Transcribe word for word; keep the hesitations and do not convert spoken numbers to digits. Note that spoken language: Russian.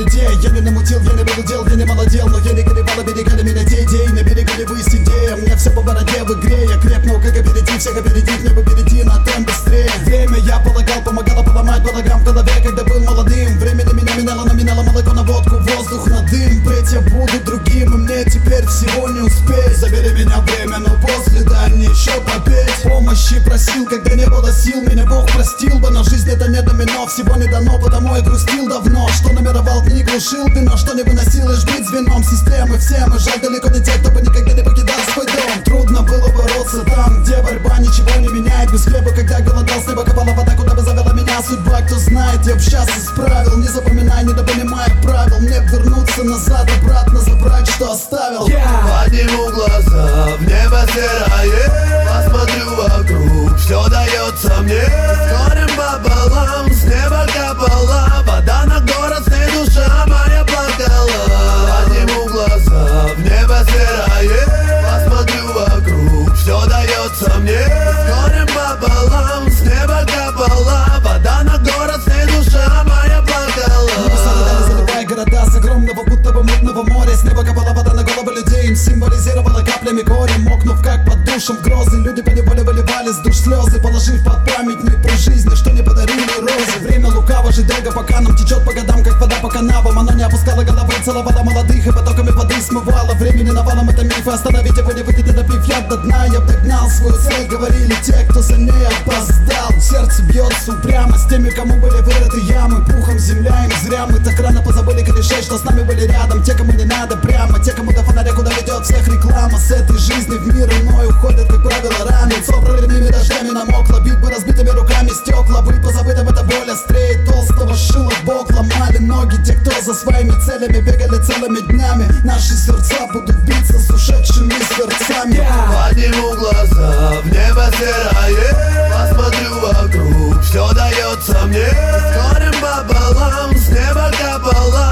людей. Я не намутил, я не блудел, я не молодел, но я не горевал, оберегали меня те идеи. На берегу не вы сидея, мне все по бороде в игре. Я крепну, как опередив, всех опередить, мне бы перейти на темп быстрее. Время, я полагал, помогало поломать балаган в голове, когда был молодым. Время на меня меняло, но меняло молоко на водку, воздух на дым. Быть я буду другим, и мне теперь всего не успеть. Забери меня время, но после дай мне еще попеть. Помощи просил, когда не было сил, меня Бог простил бы. Но жизнь это не домино, всего не дано, потому я грустил давно. Что номеровал, не глушил ты, но что не выносил, лишь быть звеном системы. Всем и жаль далеко не те, кто бы никогда не покидал свой дом. Трудно было бороться там, где борьба ничего не меняет. Без хлеба, когда голодал, с неба копала вода, куда бы завела меня судьба. Кто знает, я б сейчас исправил. Не запоминай, недопонимая правил. Мне б вернуться назад, обратно забрать, что оставил. yeah. Подниму глаза, в небо серое, посмотрю вокруг, все дается мне. С горем пополам, с неба капала вода на город, с ней душа моя плакала. Подниму глаза, в небо серое, посмотрю вокруг, все дается мне. С горем пополам, с неба капала вода на город, с ней душа моя плакала. Заливая города с огромного, будто бы мутного моря. С неба капала вода на головы людей, им символизировала каплями горе. Мокнув как под душем в грозы, люди поневоле выливали с душ слезы, положив под памятник про жизнь, что не подарили розы. Время лукаво, жить долго, пока нам течет по годам, как вода по канавам. Оно не опускало головы, целовало молодых и потоками воды смывало. Времени навалом, это мифы, остановить его не выйдет, допив яд до дна. Я догнал свою цель, говорили те, кто за ней опоздал. Сердце бьется упрямо с теми, кому были вырыты ямы. Пухом земля им зря, мы так рано позабыли корешей, что с нами были рядом. Те, кому не надо прямо, те, кому до фонаря, куда ведет всех реклама. С этой жизни в мир иной уходят, как правило, рано. Лицо проливными дождями намокло, битвы разбитыми руками стекла. Быть позабытым это боль острее толстого шила в бок. Ломали ноги те, кто за своими целями бегали целыми днями. Наши сердца будут биться с ушедшими сердцами. yeah. Подниму глаза, в небо серое, посмотрю вокруг, все дается мне. С горем пополам, с неба капала